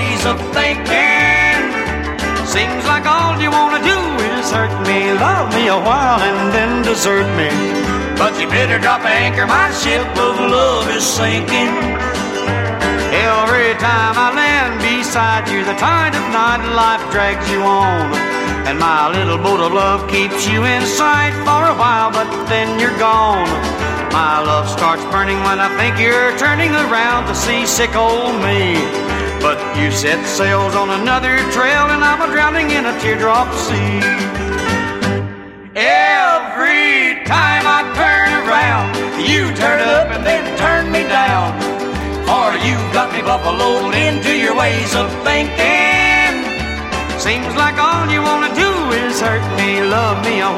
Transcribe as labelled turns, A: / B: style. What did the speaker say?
A: ways of thinking. Seems like all you wanna do is hurt me, love me a while and then desert me. But you better drop anchor, my ship of love is sinking. Every time I land beside you, the tide of night life drags you on, and my little boat of love keeps you in sight for a while, but then you're gone. My love starts burning when I think you're turning around to see sick old me. But you set sails on another trail, and I'm drowning in a teardrop sea. Every time I turn around, you turn up and then turn me down, for you got me buffaloed into your ways of thinking. Seems like all you wanna do is hurt me, love me a